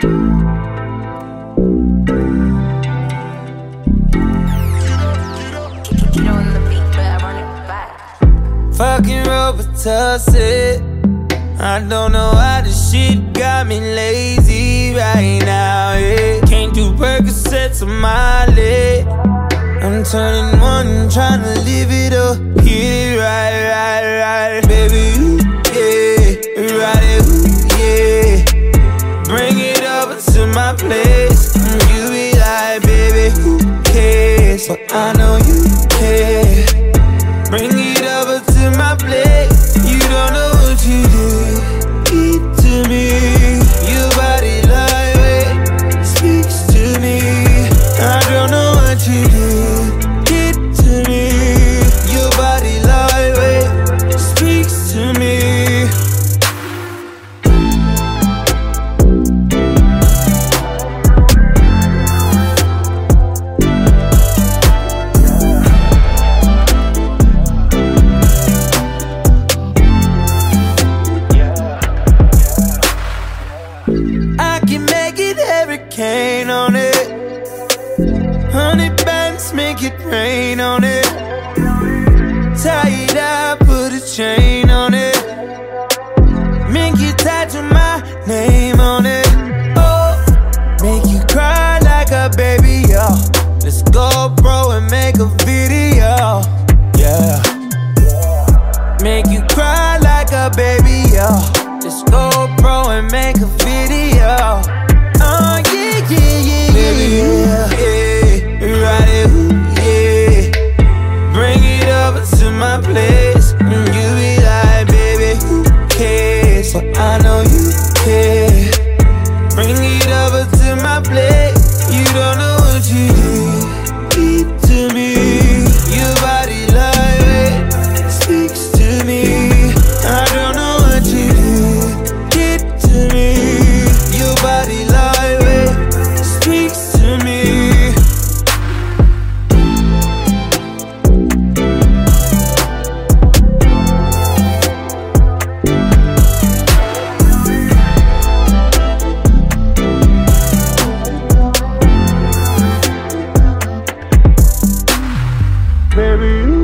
Fucking Robitussin. I don't know why this shit got me lazy right now, yeah. Can't do Percocets on my leg. I'm turning one, trying to live it up. Get it right, baby, ooh, yeah. Ride it, ooh, yeah. Bring it over to my place. You be like, baby, who cares? But I know you care. Bring it over to my plate. You don't know what you do. Eat to me. Your body lightweight speaks to me. I don't know what you do. Eat to me. Your body lightweight speaks to me. I can make it hurricane on it. 100 bands, make it rain on it. Tie it up, put a chain on it. Make you tattoo my name on it. Oh, make you cry like a baby, yo. Let's go, bro, and make a video, yeah. Make you cry like a baby, yo. Let's go, bro, and make a video. Oh, yeah, yeah, yeah, baby, yeah, yeah. Ride it, ooh, yeah. Bring it over to my place. You be like, baby, who cares? But I know you care. Bring it over to my plate. You don't know what you do. Eat to me. Your body lightweight speaks to me. I don't know what you do. Your body lightweight speaks to me. Baby,